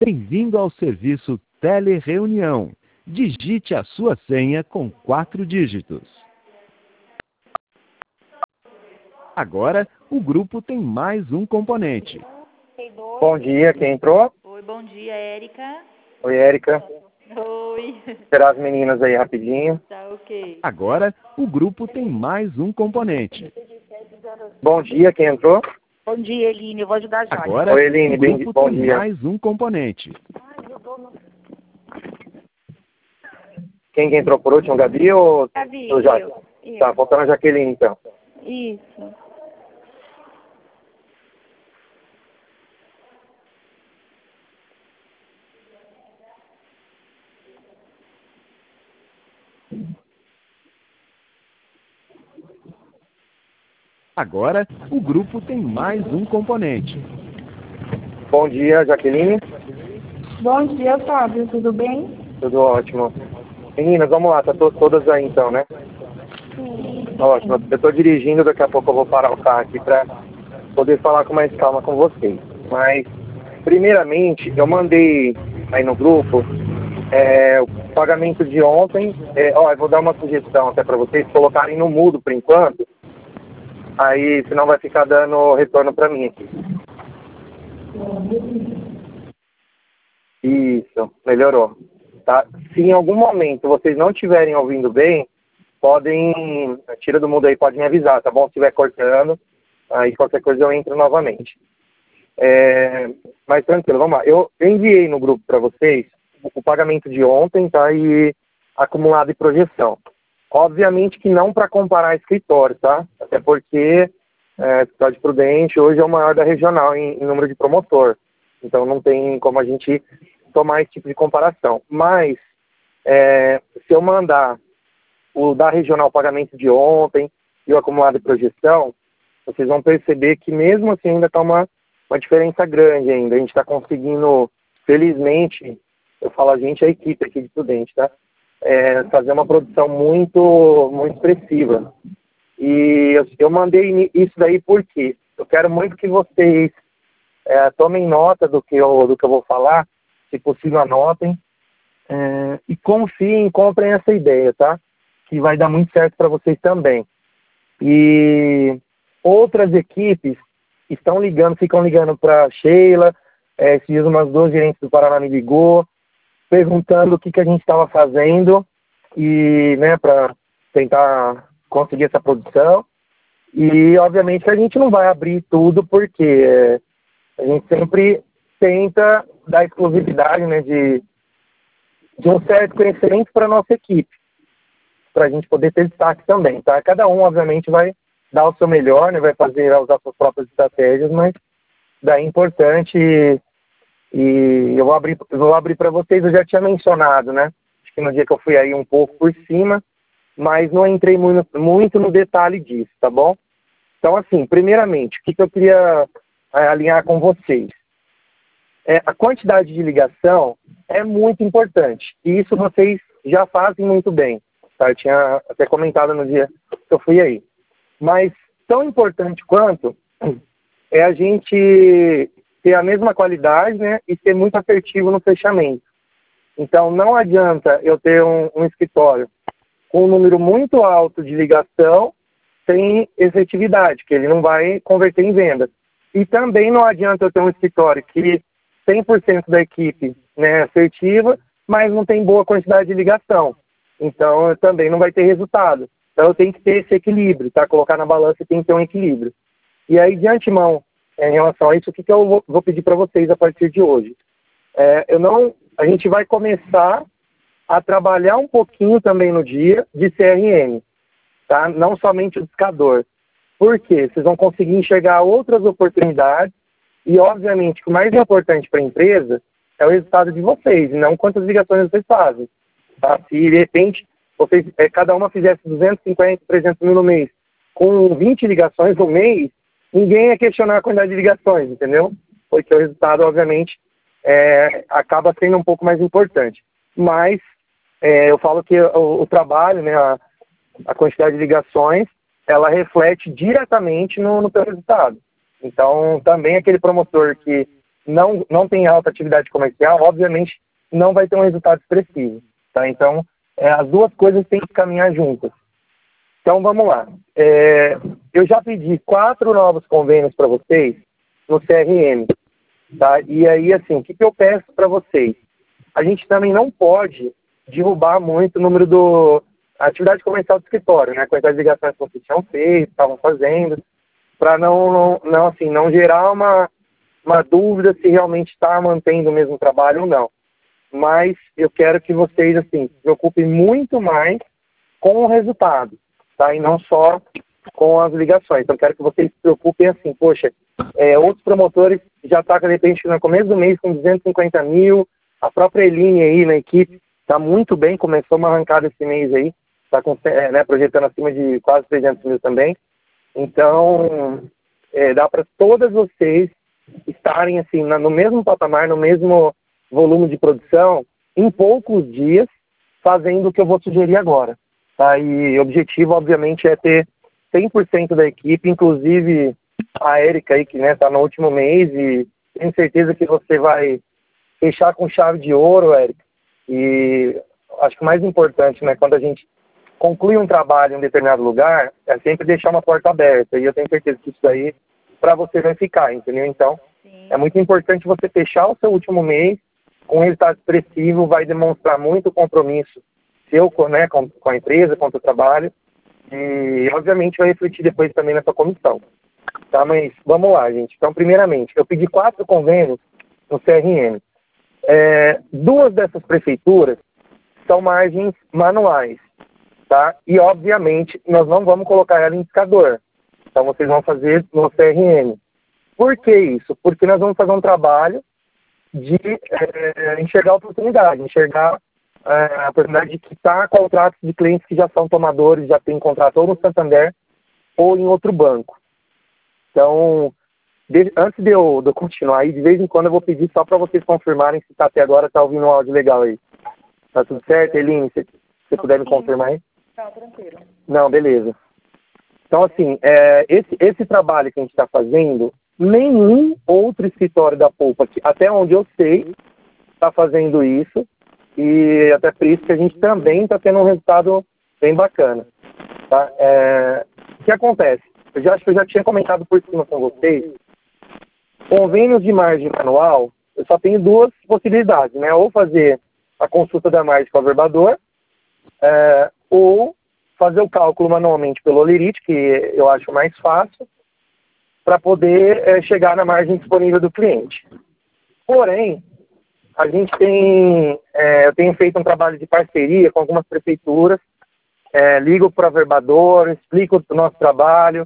Bem-vindo ao serviço Telereunião. Digite a sua senha com 4 dígitos. Agora, o grupo tem mais um componente. Bom dia, quem entrou? Oi, bom dia, Érica. Oi, Érica. Oi. Esperar as meninas aí rapidinho. Tá ok. Agora, o grupo tem mais um componente. Bom dia, quem entrou? Bom dia, Eline. Eu vou ajudar a Joyce. Agora, Oi, Eline, o grupo bom tem dia. mais um componente. Quem que entrou por último, Gabi ou Gabi, ou Joyce? eu. Tá, faltando a Jaqueline então. Isso. Agora, o grupo tem mais um componente. Bom dia, Jaqueline. Bom dia, Fábio. Tudo bem? Tudo ótimo. Meninas, vamos lá, tá todas aí então, né? Sim. Ótimo. Eu tô dirigindo, daqui a pouco eu vou parar o carro aqui pra poder falar com mais calma com vocês. Mas, primeiramente, eu mandei aí no grupo o pagamento de ontem. Eu vou dar uma sugestão até pra vocês colocarem no mudo por enquanto. Aí, senão vai ficar dando retorno pra mim aqui. Isso, melhorou. Tá? Se em algum momento vocês não estiverem ouvindo bem, tira do mudo aí, pode me avisar, tá bom? Se estiver cortando, aí qualquer coisa eu entro novamente. Mas tranquilo, vamos lá. Eu enviei no grupo para vocês o pagamento de ontem, tá? E acumulado e projeção. Obviamente que não para comparar escritório, tá? Até porque Escritório de Prudente hoje é o maior da regional em número de promotor. Então não tem como a gente tomar esse tipo de comparação. Mas, se eu mandar o da regional pagamento de ontem e o acumulado de projeção, vocês vão perceber que mesmo assim ainda está uma diferença grande ainda. A gente está conseguindo, felizmente, eu falo a gente, a equipe aqui de Prudente, tá? Fazer uma produção muito, muito expressiva. E eu mandei isso daí porque eu quero muito que vocês tomem nota do que eu vou falar, se possível anotem, e confiem, comprem essa ideia, tá? Que vai dar muito certo para vocês também. E outras equipes ficam ligando para Sheila, esses dias umas 2 gerentes do Paraná me ligou, perguntando o que a gente estava fazendo, e, né, para tentar conseguir essa produção. E, obviamente, a gente não vai abrir tudo, porque a gente sempre tenta dar exclusividade, né, de um certo conhecimento para a nossa equipe, para a gente poder ter destaque também, tá? Cada um, obviamente, vai dar o seu melhor, né, vai usar suas próprias estratégias, mas daí é importante, e eu vou abrir para vocês, eu já tinha mencionado, né, acho que no dia que eu fui aí um pouco por cima, mas não entrei muito no detalhe disso, tá bom? Então, assim, primeiramente, o que eu queria alinhar com vocês? A quantidade de ligação é muito importante, e isso vocês já fazem muito bem, tá? Eu tinha até comentado no dia que eu fui aí. Mas tão importante quanto é a gente ter a mesma qualidade, né, e ser muito assertivo no fechamento. Então, não adianta eu ter um escritório com um número muito alto de ligação sem efetividade, que ele não vai converter em vendas. E também não adianta eu ter um escritório que 100% da equipe, né, é assertiva, mas não tem boa quantidade de ligação. Então, também não vai ter resultado. Então, eu tenho que ter esse equilíbrio, tá? Colocar na balança tem que ter um equilíbrio. E aí, de antemão, em relação a isso, o que eu vou pedir para vocês a partir de hoje? A gente vai começar a trabalhar um pouquinho também no dia de CRM, tá? Não somente o discador. Por quê? Vocês vão conseguir enxergar outras oportunidades e, obviamente, o mais importante para a empresa é o resultado de vocês, e não quantas ligações vocês fazem. Tá? Se, de repente, vocês, cada uma fizesse 250, 300 mil no mês, com 20 ligações no mês, ninguém ia questionar a quantidade de ligações, entendeu? Porque o resultado, obviamente, acaba sendo um pouco mais importante. Mas eu falo que o trabalho, né, a quantidade de ligações, ela reflete diretamente no teu resultado. Então, também aquele promotor que não tem alta atividade comercial, obviamente não vai ter um resultado expressivo. Tá? Então, as duas coisas têm que caminhar juntas. Então, vamos lá. Eu já pedi 4 novos convênios para vocês no CRM. Tá? E aí, assim, o que eu peço para vocês? A gente também não pode derrubar muito o número da atividade comercial do escritório, né? Com as ligações que vocês tinham feito, estavam fazendo, para não gerar uma dúvida se realmente está mantendo o mesmo trabalho ou não. Mas eu quero que vocês, assim, se preocupem muito mais com o resultado, tá? E não só com as ligações. Então, eu quero que vocês se preocupem assim, poxa, outros promotores já estão, de repente, no começo do mês com 250 mil, a própria Eline aí na equipe está muito bem, começou uma arrancada esse mês aí, está projetando acima de quase 300 mil também. Então, dá para todas vocês estarem assim, no mesmo patamar, no mesmo volume de produção, em poucos dias, fazendo o que eu vou sugerir agora. Tá? E o objetivo, obviamente, é ter 100% da equipe, inclusive a Érica aí, que está no último mês, e tenho certeza que você vai fechar com chave de ouro, Érica. E acho que o mais importante, né, quando a gente conclui um trabalho em um determinado lugar, é sempre deixar uma porta aberta. E eu tenho certeza que isso aí, para você, vai ficar, entendeu? Então, Sim. é muito importante você fechar o seu último mês com um resultado expressivo, vai demonstrar muito compromisso seu, né, com a empresa, com o seu trabalho. E, obviamente, vai refletir depois também na sua comissão. Tá? Mas, vamos lá, gente. Então, primeiramente, eu pedi 4 convênios no CRM. 2 dessas prefeituras são margens manuais, tá? E, obviamente, nós não vamos colocar ela em indicador. Então, vocês vão fazer no CRM. Por que isso? Porque nós vamos fazer um trabalho de enxergar a oportunidade, enxergar a oportunidade de quitar contratos de clientes que já são tomadores, já têm contrato ou no Santander ou em outro banco. Então, antes de eu continuar aí, de vez em quando eu vou pedir só para vocês confirmarem se até agora está ouvindo um áudio legal aí. Tá tudo certo, Eline? Se você puder me confirmar aí? Tá, tranquilo. Não, beleza. Então, assim, esse trabalho que a gente está fazendo, nenhum outro escritório da Polpa, até onde eu sei, está fazendo isso. E até por isso que a gente também está tendo um resultado bem bacana. Tá? O que acontece? Acho que eu já tinha comentado por cima com vocês. Convênios de margem manual, eu só tenho 2 possibilidades, né? Ou fazer a consulta da margem com o averbador, ou fazer o cálculo manualmente pelo Olerite, que eu acho mais fácil, para poder chegar na margem disponível do cliente. Porém, a gente eu tenho feito um trabalho de parceria com algumas prefeituras, ligo para o averbador, explico o nosso trabalho.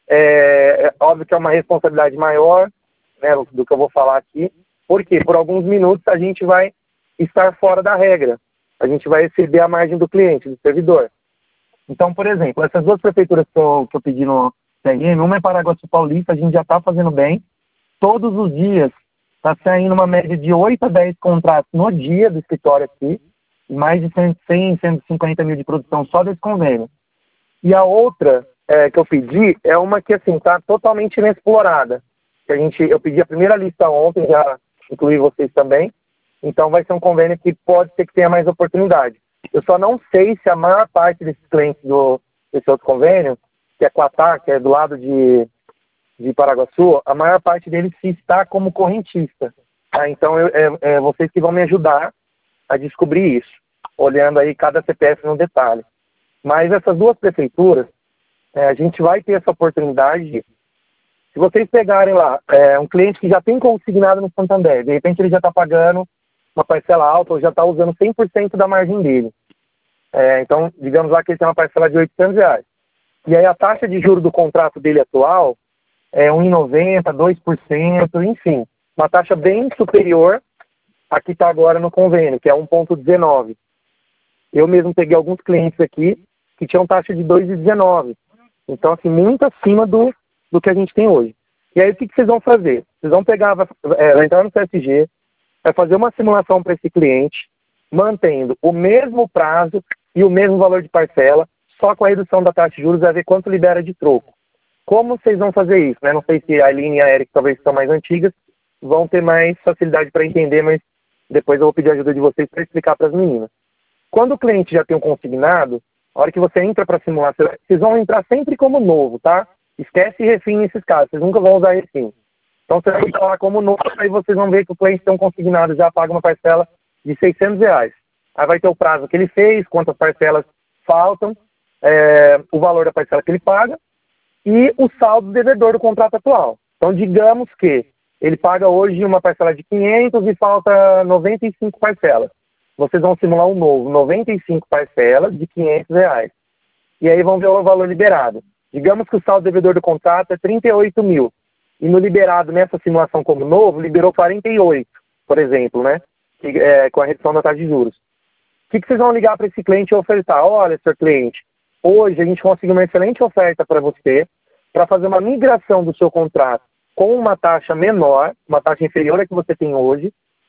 Óbvio que é uma responsabilidade maior, né, do que eu vou falar aqui, porque por alguns minutos a gente vai estar fora da regra. A gente vai receber a margem do cliente, do servidor. Então, por exemplo, essas 2 prefeituras que eu pedi no CRM, uma é Paraguaçu Paulista, a gente já está fazendo bem. Todos os dias está saindo uma média de 8 a 10 contratos no dia do escritório aqui, e mais de 100, 150 mil de produção só desse convênio. E a outra que eu pedi é uma que assim está totalmente inexplorada. Eu pedi a primeira lista ontem, já incluí vocês também. Então vai ser um convênio que pode ser que tenha mais oportunidade. Eu só não sei se a maior parte desses clientes desse outro convênio, que é Quatá, que é do lado de Paraguaçu, a maior parte deles se está como correntista. Tá? Então vocês que vão me ajudar a descobrir isso, olhando aí cada CPF no detalhe. Mas essas 2 prefeituras, a gente vai ter essa oportunidade de, se vocês pegarem lá um cliente que já tem consignado no Santander, de repente ele já está pagando uma parcela alta ou já está usando 100% da margem dele. Então, digamos lá que ele tem uma parcela de R$800. E aí a taxa de juros do contrato dele atual é 1,90%, 2%, enfim. Uma taxa bem superior à que está agora no convênio, que é 1,19%. Eu mesmo peguei alguns clientes aqui que tinham taxa de 2,19%. Então, assim, muito acima do que a gente tem hoje. E aí, o que vocês vão fazer? Vocês vão pegar, vai entrar no CSG, vai fazer uma simulação para esse cliente, mantendo o mesmo prazo e o mesmo valor de parcela, só com a redução da taxa de juros, vai ver quanto libera de troco. Como vocês vão fazer isso? Né? Não sei se a Aline e a Érica talvez são mais antigas, vão ter mais facilidade para entender, mas depois eu vou pedir a ajuda de vocês para explicar para as meninas. Quando o cliente já tem um consignado, a hora que você entra para simular, vocês vão entrar sempre como novo, tá? Esquece refim nesses casos, vocês nunca vão usar refim. Então você vai entrar lá como novo, aí vocês vão ver que o cliente tem um consignado, já paga uma parcela de R$600. Aí vai ter o prazo que ele fez, quantas parcelas faltam, o valor da parcela que ele paga e o saldo do devedor do contrato atual. Então digamos que ele paga hoje uma parcela de 500 e falta 95 parcelas. Vocês vão simular um novo, 95 parcelas de R$500. E aí vão ver o valor liberado. Digamos que o saldo devedor do contrato é 38 mil. E no liberado, nessa simulação como novo, liberou 48, por exemplo, né? Com a redução da taxa de juros. O que vocês vão ligar para esse cliente e ofertar? Olha, senhor cliente, hoje a gente conseguiu uma excelente oferta para você, para fazer uma migração do seu contrato com uma taxa menor, uma taxa inferior à que você tem hoje,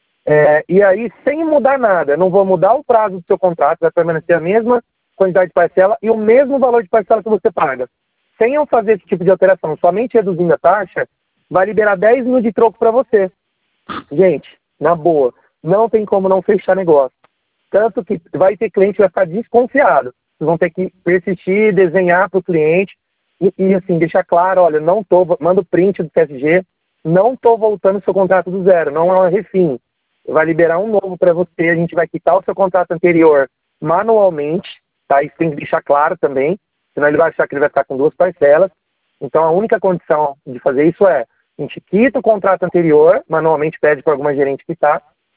e aí sem mudar nada, não vou mudar o prazo do seu contrato, vai permanecer a mesma quantidade de parcela e o mesmo valor de parcela que você paga. Sem eu fazer esse tipo de alteração, somente reduzindo a taxa, vai liberar 10 mil de troco para você. Gente, na boa, não tem como não fechar negócio. Tanto que vai ter cliente que vai ficar desconfiado. Vocês vão ter que persistir, desenhar para o cliente e assim, deixar claro, olha, manda o print do CSG, não estou voltando o seu contrato do zero, não é um refim. Vai liberar um novo para você, a gente vai quitar o seu contrato anterior manualmente, tá? Isso tem que deixar claro também, senão ele vai achar que ele vai ficar com 2 parcelas. Então a única condição de fazer isso é, a gente quita o contrato anterior, manualmente pede para alguma gerente quitar,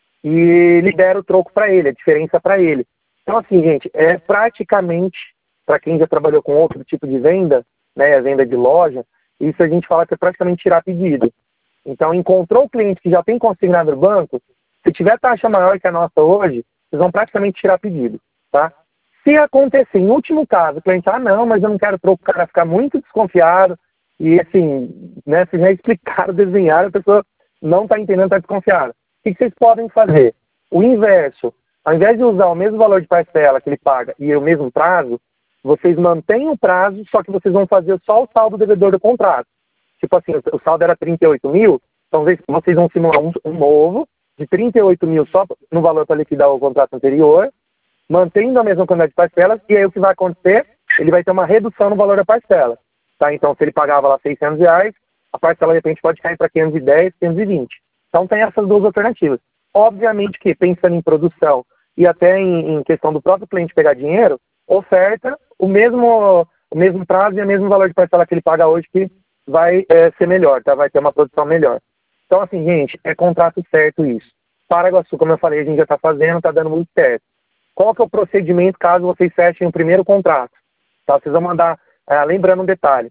e libera o troco para ele, a diferença para ele. Então assim, gente, é praticamente, para quem já trabalhou com outro tipo de venda, né, a venda de loja, isso a gente fala que é praticamente tirar pedido. Então encontrou o cliente que já tem consignado no banco, se tiver taxa maior que a nossa hoje, vocês vão praticamente tirar pedido, tá? Se acontecer, em último caso, o cliente, não, mas eu não quero troco, o cara ficar muito desconfiado, e assim, né, vocês já explicaram, desenharam, a pessoa não está entendendo, está desconfiada. O que vocês podem fazer? O inverso, ao invés de usar o mesmo valor de parcela que ele paga e o mesmo prazo, vocês mantêm o prazo, só que vocês vão fazer só o saldo devedor do contrato. Tipo assim, o saldo era 38 mil, então vocês vão simular um novo, de 38 mil só no valor para liquidar o contrato anterior, mantendo a mesma quantidade de parcelas, e aí o que vai acontecer? Ele vai ter uma redução no valor da parcela. Tá? Então, se ele pagava lá R$600, a parcela de repente pode cair para 510, 520. Então, tem essas duas alternativas. Obviamente que, pensando em produção e até em questão do próprio cliente pegar dinheiro, oferta o mesmo prazo e o mesmo valor de parcela que ele paga hoje, que vai ser melhor, tá? Vai ter uma produção melhor. Então, assim, gente, é contrato certo isso. Paraguaçu, como eu falei, a gente já está fazendo, está dando muito certo. Qual que é o procedimento caso vocês fechem o primeiro contrato? Tá? Vocês vão mandar, lembrando um detalhe,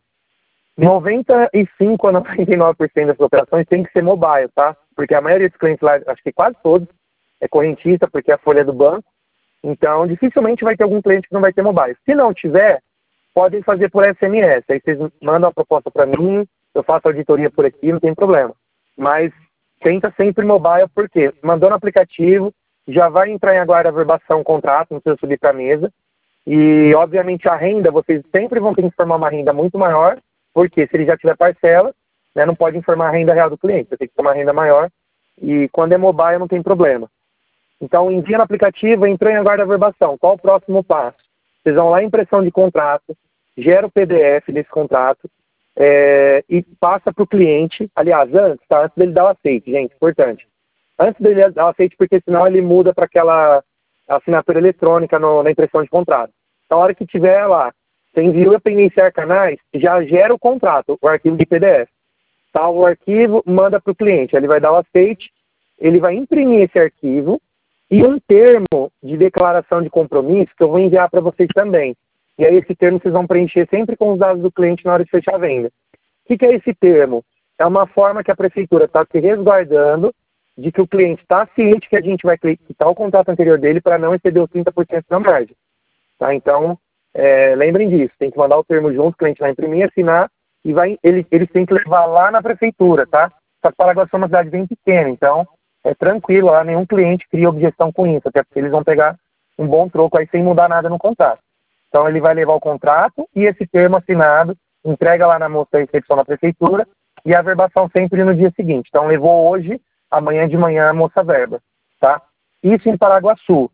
95 a 99% das operações tem que ser mobile, tá? Porque a maioria dos clientes lá, acho que quase todos, é correntista, porque é a folha do banco. Então, dificilmente vai ter algum cliente que não vai ter mobile. Se não tiver, podem fazer por SMS. Aí vocês mandam a proposta para mim, eu faço auditoria por aqui, não tem problema. Mas tenta sempre mobile, porque mandando o aplicativo, já vai entrar em aguarda a verbação contrato, não precisa subir para a mesa. E, obviamente, a renda, vocês sempre vão ter que informar uma renda muito maior, porque se ele já tiver parcela, né, não pode informar a renda real do cliente, você tem que ter uma renda maior. E quando é mobile, não tem problema. Então, envia no aplicativo, entrou em aguarda a verbação. Qual o próximo passo? Vocês vão lá em impressão de contrato, gera o PDF desse contrato, e passa para o cliente, aliás, antes dele dar o aceite, gente, importante. Antes dele dar o aceite, porque senão ele muda para aquela assinatura eletrônica na impressão de contrato. Então, a hora que tiver lá, você enviou para iniciar canais, já gera o contrato, o arquivo de PDF. Tá, o arquivo, manda para o cliente, ele vai dar o aceite, ele vai imprimir esse arquivo e um termo de declaração de compromisso que eu vou enviar para vocês também. E aí esse termo vocês vão preencher sempre com os dados do cliente na hora de fechar a venda. O que é esse termo? É uma forma que a prefeitura está se resguardando de que o cliente está ciente que a gente vai quitar o contrato anterior dele para não exceder os 30% da margem. Tá? Então, lembrem disso, tem que mandar o termo junto, o cliente vai imprimir, assinar, e eles têm que levar lá na prefeitura, tá? Só que Paraguaçu é uma cidade bem pequena, então é tranquilo, lá nenhum cliente cria objeção com isso, até porque eles vão pegar um bom troco aí sem mudar nada no contrato. Então ele vai levar o contrato e esse termo assinado, entrega lá na moça da recepção da prefeitura, e a verbação sempre no dia seguinte. Então, levou hoje, amanhã de manhã a moça verba, tá? Isso em Paraguaçu.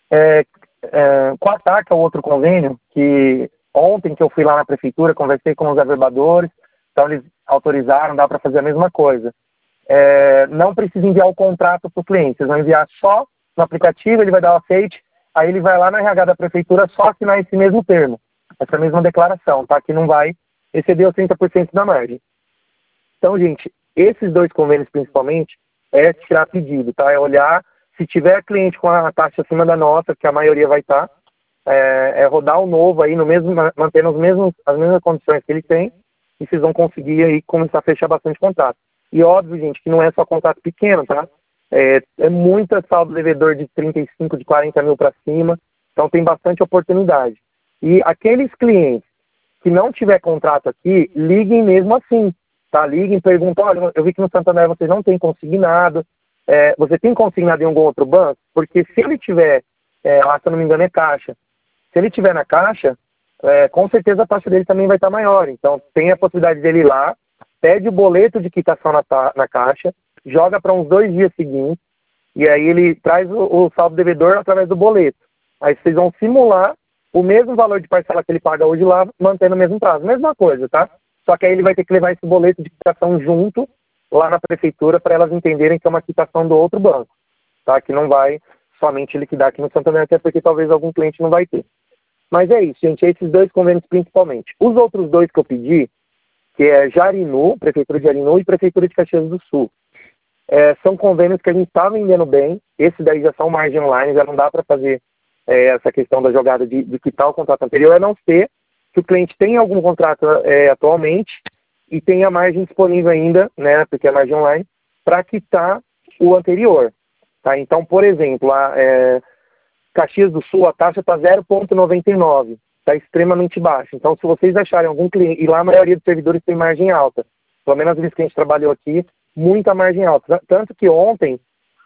Com a TAC, é outro convênio, que ontem que eu fui lá na prefeitura, conversei com os averbadores, então eles autorizaram, dá para fazer a mesma coisa. Não precisa enviar o contrato para o cliente, vocês vão enviar só no aplicativo, ele vai dar o aceite, aí ele vai lá na RH da prefeitura só assinar esse mesmo termo, essa mesma declaração, tá? Que não vai exceder os 30% da margem. Então, gente, esses dois convênios principalmente é tirar pedido, tá? É olhar, se tiver cliente com a taxa acima da nossa, que a maioria vai estar, rodar o novo aí, mantendo as mesmas condições que ele tem, e vocês vão conseguir aí começar a fechar bastante contrato. E óbvio, gente, que não é só contrato pequeno, tá? É muita saldo devedor de 35, de 40 mil para cima, então tem bastante oportunidade. E aqueles clientes que não tiver contrato aqui, liguem mesmo assim, tá? Liguem, perguntam, olha, eu vi que no Santander vocês não têm consignado, você tem consignado em algum outro banco? Porque se ele tiver, lá se eu não me engano é Caixa, se ele tiver na Caixa, com certeza a taxa dele também vai estar maior. Então tem a possibilidade dele ir lá, pede o boleto de quitação na Caixa, joga para uns 2 dias seguintes, e aí ele traz o saldo devedor através do boleto. Aí vocês vão simular o mesmo valor de parcela que ele paga hoje lá, mantendo o mesmo prazo. Mesma coisa, tá? Só que aí ele vai ter que levar esse boleto de quitação junto lá na prefeitura para elas entenderem que é uma quitação do outro banco, tá? Que não vai somente liquidar aqui no Santander, até porque talvez algum cliente não vai ter. Mas é isso, gente, esses dois convênios principalmente. Os outros dois que eu pedi, que é Jarinu, Prefeitura de Jarinu e Prefeitura de Caxias do Sul, são convênios que a gente está vendendo bem. Esses daí já são margem online, já não dá para fazer essa questão da jogada de quitar o contrato anterior, a não ser que o cliente tenha algum contrato atualmente e tenha margem disponível ainda, né, porque é margem online, para quitar o anterior. Tá? Então, por exemplo, Caxias do Sul, a taxa está 0,99, está extremamente baixa. Então, se vocês acharem algum cliente, e lá a maioria dos servidores tem margem alta, pelo menos as vezes que a gente trabalhou aqui, muita margem alta. Tanto que ontem,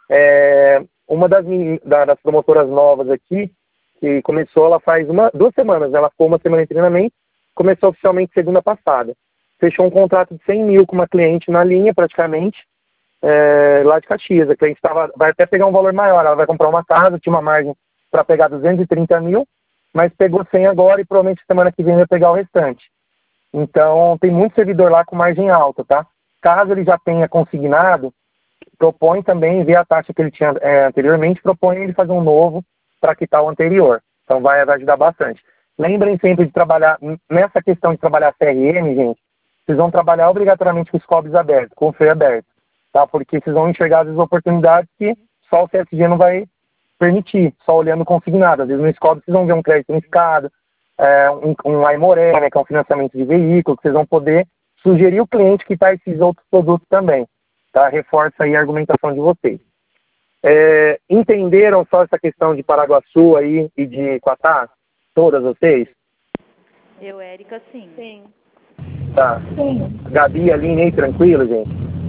uma das promotoras novas aqui, que começou, ela faz 2 semanas, ela ficou 1 semana em treinamento, começou oficialmente segunda passada. Fechou um contrato de 100 mil com uma cliente na linha, praticamente, lá de Caxias. A cliente vai até pegar um valor maior, ela vai comprar uma casa, tinha uma margem para pegar 230 mil, mas pegou 100 agora e provavelmente semana que vem vai pegar o restante. Então, tem muito servidor lá com margem alta, tá? Caso ele já tenha consignado, propõe também, ver a taxa que ele tinha anteriormente, propõe ele fazer um novo para quitar o anterior. Então, vai ajudar bastante. Lembrem sempre de trabalhar, nessa questão de trabalhar CRM, gente, vocês vão trabalhar obrigatoriamente com os COBs abertos, com o FEI aberto, tá? Porque vocês vão enxergar as oportunidades que só o CSG não vai permitir, só olhando consignado. Às vezes no SCOB vocês vão ver um crédito unificado, um Aimoré, né, que é um financiamento de veículo, que vocês vão poder sugerir o cliente quitar esses outros produtos também, tá? Reforça aí a argumentação de vocês. Entenderam só essa questão de Paraguaçu aí e de Quatá? Todas vocês? Eu, Érica, sim. Sim. Tá. Sim. Gabi, Aline aí, tranquilo, gente?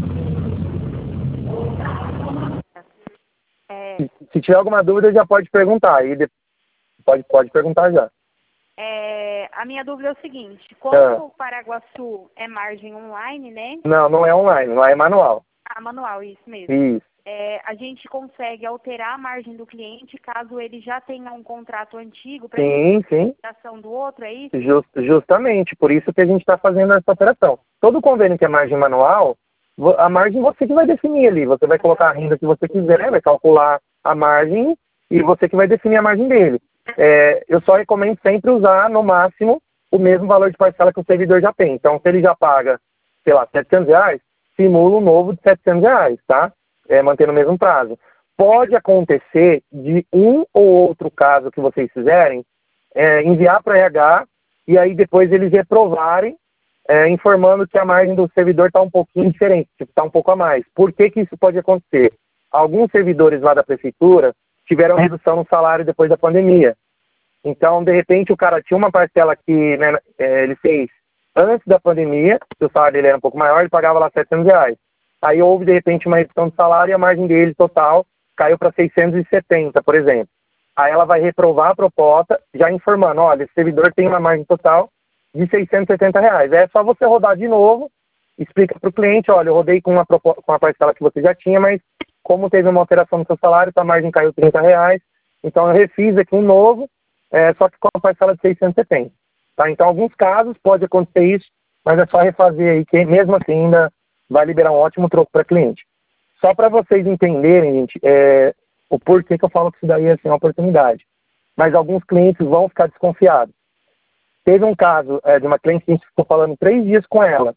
Se tiver alguma dúvida, já pode perguntar. Aí pode perguntar já. A minha dúvida é o seguinte, como o Paraguaçu é margem online, né? Não é online, lá é manual. Manual, isso mesmo. Isso. A gente consegue alterar a margem do cliente caso ele já tenha um contrato antigo para Sim. a do outro, é isso? Justamente, por isso que a gente está fazendo essa operação. Todo convênio que é margem manual, a margem você que vai definir ali. Você vai colocar a renda que você quiser, vai calcular a margem e você que vai definir a margem dele. Eu só recomendo sempre usar, no máximo, o mesmo valor de parcela que o servidor já tem. Então, se ele já paga, sei lá, R$700, simula um novo de R$700, tá? Mantendo o mesmo prazo. Pode acontecer de um ou outro caso que vocês fizerem, enviar para o RH e aí depois eles reprovarem, informando que a margem do servidor está um pouquinho diferente, está um pouco a mais. Por que isso pode acontecer? Alguns servidores lá da prefeitura tiveram redução no salário depois da pandemia. Então, de repente, o cara tinha uma parcela que, né, ele fez antes da pandemia, se o salário dele era um pouco maior, ele pagava lá R$700. Aí houve, de repente, uma redução de salário e a margem dele total caiu para 670, por exemplo. Aí ela vai reprovar a proposta, já informando, olha, esse servidor tem uma margem total de R$670. É só você rodar de novo explica para o cliente, olha, eu rodei com a parcela que você já tinha, mas como teve uma alteração no seu salário, a margem caiu R$ 30, então eu refiz aqui um novo, só que com a parcela de 670. Tá? Então, em alguns casos pode acontecer isso, mas é só refazer aí, que mesmo assim ainda vai liberar um ótimo troco para cliente. Só para vocês entenderem, gente, o porquê que eu falo que isso daí é assim, uma oportunidade. Mas alguns clientes vão ficar desconfiados. Teve um caso de uma cliente que a gente ficou falando 3 dias com ela.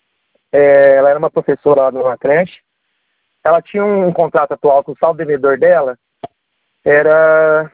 Ela era uma professora lá numa creche. Ela tinha um contrato atual que o saldo devedor dela era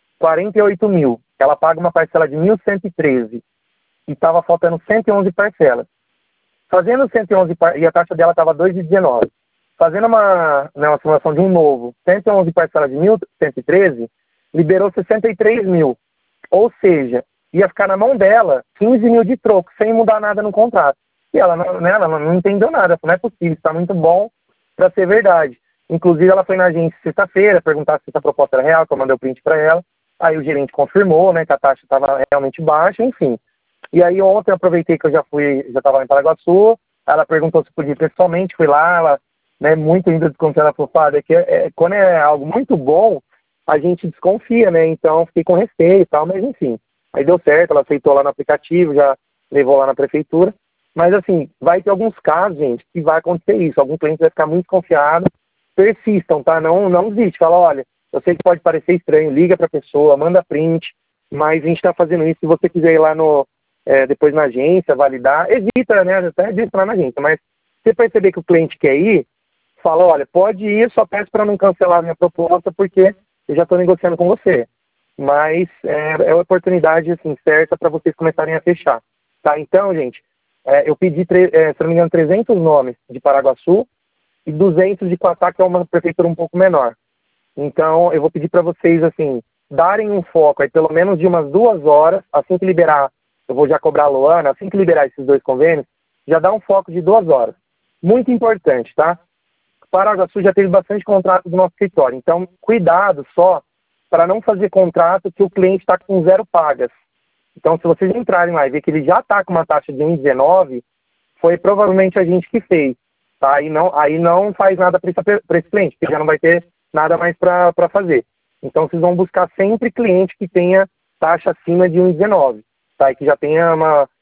48 mil. Ela paga uma parcela de 1.113 e estava faltando 111 parcelas. Fazendo 111 e a taxa dela estava 2,19. Fazendo uma simulação de um novo, 111 parcelas de 1.113, liberou 63 mil. Ou seja, ia ficar na mão dela 15 mil de troco, sem mudar nada no contrato. E ela não entendeu nada, não é possível, está muito bom para ser verdade. Inclusive, ela foi na agência sexta-feira perguntar se essa proposta era real, que eu mandei o print para ela. Aí o gerente confirmou, né, que a taxa estava realmente baixa, enfim. E aí ontem eu aproveitei que eu já estava lá em Paraguaçu, ela perguntou se podia ir pessoalmente, fui lá, ela, né, muito ainda desconfiada, ela falou, Fábio, quando é algo muito bom, a gente desconfia, né, então fiquei com receio e tal, mas enfim. Aí deu certo, ela aceitou lá no aplicativo, já levou lá na prefeitura. Mas assim, vai ter alguns casos, gente, que vai acontecer isso. Algum cliente vai ficar muito desconfiado. Persistam, tá? Não desiste. Fala, olha, eu sei que pode parecer estranho, liga para a pessoa, manda print, mas a gente está fazendo isso. Se você quiser ir lá depois na agência, validar, evita, né? Até disso lá na agência. Mas se você perceber que o cliente quer ir, fala, olha, pode ir, só peço para não cancelar a minha proposta, porque eu já estou negociando com você. Mas é uma oportunidade assim, certa para vocês começarem a fechar. Tá? Então, gente, eu pedi, se não me engano, 300 nomes de Paraguaçu e 200 de Quatá, que é uma prefeitura um pouco menor. Então, eu vou pedir para vocês, assim, darem um foco aí, pelo menos de umas 2 horas, assim que liberar, eu vou já cobrar a Luana, assim que liberar esses 2 convênios, já dá um foco de 2 horas. Muito importante, tá? Paraguaçu já teve bastante contrato do nosso escritório, então, cuidado só para não fazer contrato que o cliente está com 0 pagas. Então, se vocês entrarem lá e ver que ele já está com uma taxa de 1,19, foi provavelmente a gente que fez. Tá? Aí não faz nada para esse cliente, porque já não vai ter nada mais para fazer. Então, vocês vão buscar sempre cliente que tenha taxa acima de 1,19. Tá? E que já tenha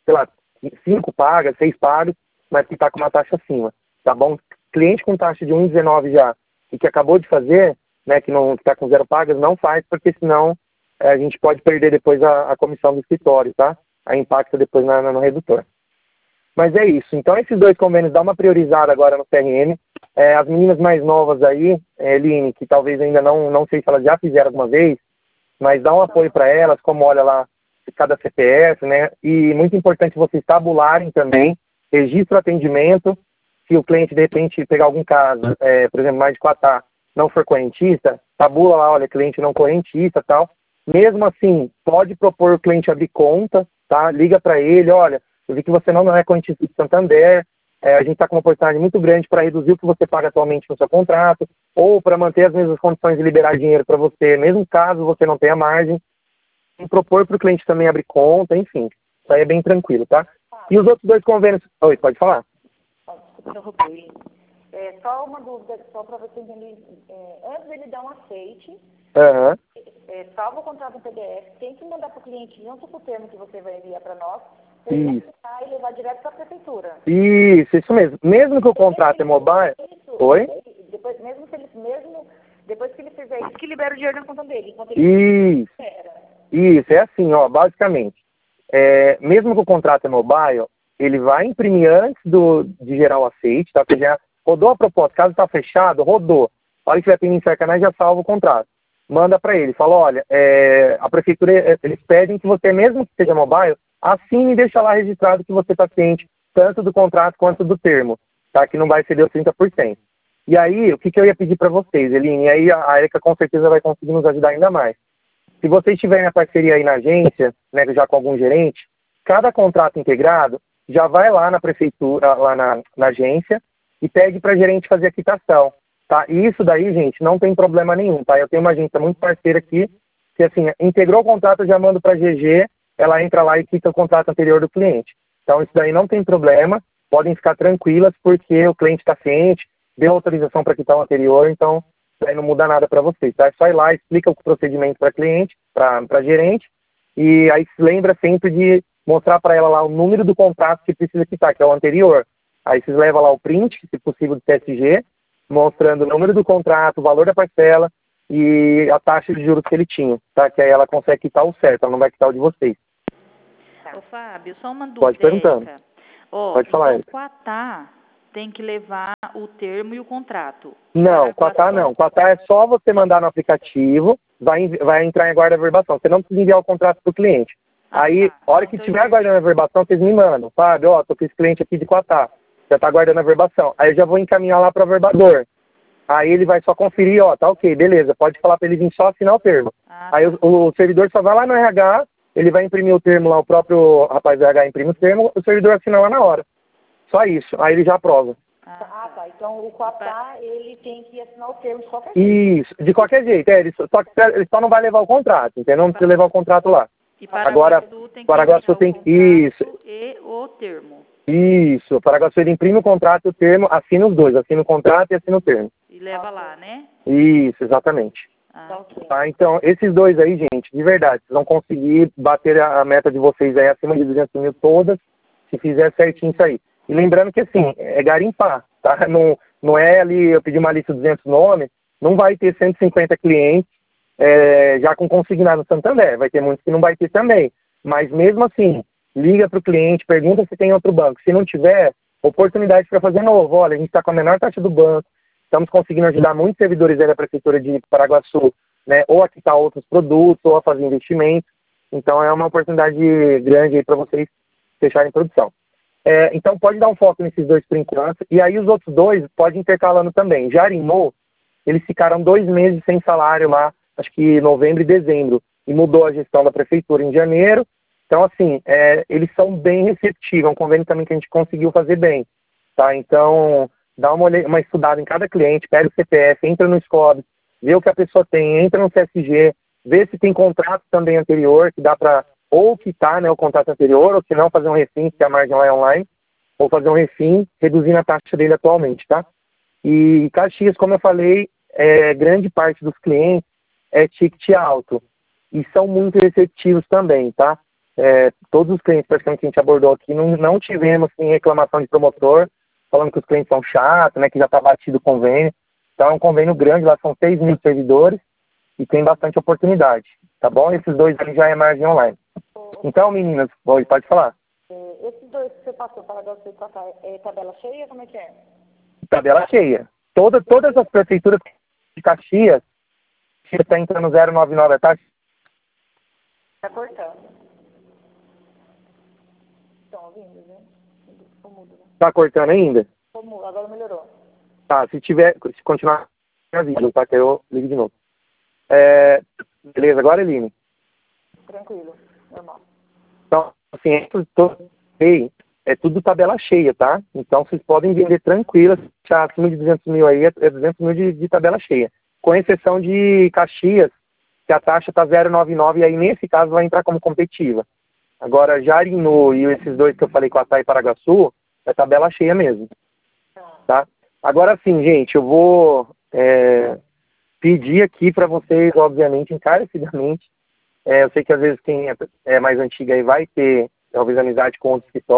5 pagas, 6 pagas, mas que está com uma taxa acima. Tá bom? Cliente com taxa de 1,19 já e que acabou de fazer, né, que está com 0 pagas, não faz, porque senão a gente pode perder depois a comissão do escritório, tá? Aí impacta depois no redutor. Mas é isso. Então, esses 2 convênios, dá uma priorizada agora no CRM. As meninas mais novas aí, Eline, que talvez ainda não sei se elas já fizeram alguma vez, mas dá um apoio para elas, como olha lá cada CPF, né? E muito importante vocês tabularem também, registra o atendimento. Se o cliente, de repente, pegar algum caso, por exemplo, mais de Quatá, não for correntista, tabula lá, olha, cliente não correntista e tal. Mesmo assim, pode propor o cliente abrir conta, tá? Liga para ele, olha, eu vi que você não é correntista de Santander, a gente está com uma oportunidade muito grande para reduzir o que você paga atualmente no seu contrato, ou para manter as mesmas condições de liberar dinheiro para você, mesmo caso você não tenha margem. E propor para o cliente também abrir conta, enfim, isso aí é bem tranquilo, tá? E os outros 2 convênios... Oi, pode falar? Só uma dúvida, só para você entender. Antes dele dar um aceite, salva o contrato no PDF, tem que mandar para o cliente junto com o termo que você vai enviar para nós, para ele assinar e levar direto para a prefeitura. Isso mesmo. Mesmo que o contrato é mobile... Oi? Depois que ele fizer isso, que libera o dinheiro na conta dele. Ele Isso, é assim, ó, basicamente. Mesmo que o contrato é mobile, ele vai imprimir antes de gerar o aceite, tá? Porque já rodou a proposta, caso está fechado, rodou. A hora que tiver pendente sacanagem, já salva o contrato. Manda para ele, fala, olha, a prefeitura, eles pedem que você, mesmo que seja mobile, assine e deixa lá registrado que você está ciente, tanto do contrato quanto do termo, tá? Que não vai exceder os 30%. E aí, o que eu ia pedir para vocês, Eline? E aí a Erika com certeza vai conseguir nos ajudar ainda mais. Se vocês tiverem a parceria aí na agência, né, já com algum gerente, cada contrato integrado já vai lá na prefeitura, lá na agência, e pede para a gerente fazer a quitação, tá? E isso daí, gente, não tem problema nenhum, tá? Eu tenho uma agência muito parceira aqui, que assim, integrou o contrato, eu já mando para a GG, ela entra lá e quita o contrato anterior do cliente. Então, isso daí não tem problema. podem ficar tranquilas, porque o cliente está ciente, deu autorização para quitar o anterior, então aí não muda nada para vocês, tá? É só ir lá, explica o procedimento para cliente, para gerente, e aí se lembra sempre de mostrar para ela lá o número do contrato que precisa quitar, que é o anterior. Aí vocês levam lá o print, se possível, do TSG, mostrando o número do contrato, o valor da parcela e a taxa de juros que ele tinha, tá? Que aí ela consegue quitar o certo, ela não vai quitar o de vocês. Ô, Fábio, só uma dúvida. Pode perguntando. Pode falar. Então, com a TAR, tem que levar o termo e o contrato? Não, com a TAR não. Com a TAR é só você mandar no aplicativo, vai entrar em guarda-verbação. Você não precisa enviar o contrato para o cliente. Aí, a hora que tiver aguardando a verbação, vocês me mandam. Fábio, tô com esse cliente aqui de Quatá. Já está aguardando a verbação. Aí eu já vou encaminhar lá para o verbador. Aí ele vai só conferir, tá ok, beleza. Pode falar para ele vir só assinar o termo. Aí o servidor só vai lá no RH, ele vai imprimir o termo lá, o próprio rapaz do RH imprime o termo, o servidor assina lá na hora. Só isso. Aí ele já aprova. Tá. Então o Quatá, ele tem que assinar o termo de qualquer jeito. Isso, de qualquer jeito. Ele só não vai levar o contrato, entendeu? Não precisa levar o contrato lá. E Paraguaçu tem que Paraguaçu tem isso. E o termo. Isso, o Paraguaçu ele imprime o contrato e o termo, assina os dois, assina o contrato e assina o termo. E leva lá, né? Isso, exatamente. Tá, então, esses dois aí, gente, de verdade, vocês vão conseguir bater a meta de vocês aí acima de 200 mil todas, se fizer certinho isso aí. E lembrando que, assim, é garimpar, tá? Não é ali, eu pedi uma lista de 200 nomes, não vai ter 150 clientes já com consignado no Santander, vai ter muitos que não vai ter também. Mas mesmo assim, liga para o cliente, pergunta se tem outro banco. Se não tiver, oportunidade para fazer novo. Olha, a gente está com a menor taxa do banco, estamos conseguindo ajudar muitos servidores aí da Prefeitura de Paraguaçu, né, ou a quitar outros produtos, ou a fazer investimentos. Então é uma oportunidade grande aí para vocês fecharem produção. Então pode dar um foco nesses dois por enquanto, e aí os outros dois pode ir intercalando também. Já Arimô, eles ficaram 2 meses sem salário lá, acho que novembro e dezembro, e mudou a gestão da Prefeitura em janeiro. Então, assim, eles são bem receptivos, é um convênio também que a gente conseguiu fazer bem, tá? Então, dá uma estudada em cada cliente, pega o CPF, entra no SCOB, vê o que a pessoa tem, entra no CSG, vê se tem contrato também anterior, que dá para ou quitar, né, o contrato anterior, ou se não, fazer um refim, que a margem lá é online, ou fazer um refim, reduzindo a taxa dele atualmente, tá? E Caxias, como eu falei, grande parte dos clientes é ticket alto, e são muito receptivos também, tá? Todos os clientes praticamente que a gente abordou aqui, não tivemos assim, reclamação de promotor, falando que os clientes são chatos, né, que já está batido o convênio. Então é um convênio grande, lá são 6 mil servidores e tem bastante oportunidade, tá bom? Esses dois ali já é margem online. Então, meninas, pode falar. Esses dois que você passou, Paraguaçu e Quatá, é tabela cheia, como é que é? Tabela cheia. Todas as prefeituras de Caxias, está entrando 0,99 a taxa. Está cortando. Estão ouvindo, né? Ficou mudo, né? Tá cortando ainda? Ficou mudo, agora melhorou. Tá, se continuar, me avisa, tá? Que eu ligo de novo. Beleza, agora, Eline? Tranquilo, normal. Então, assim, é tudo tabela cheia, tá? Então, vocês podem vender tranquilas, já acima de 200 mil aí, é 200 mil de tabela cheia. Com exceção de Caxias, que a taxa tá 0,99 e aí, nesse caso, vai entrar como competitiva. Agora, Jarinu e esses dois que eu falei, Quatá e Paraguaçu, é tabela cheia mesmo, tá? Agora sim, gente, eu vou pedir aqui para vocês, obviamente, encarecidamente, eu sei que às vezes quem é mais antiga aí vai ter, talvez, amizade com outros escritórios,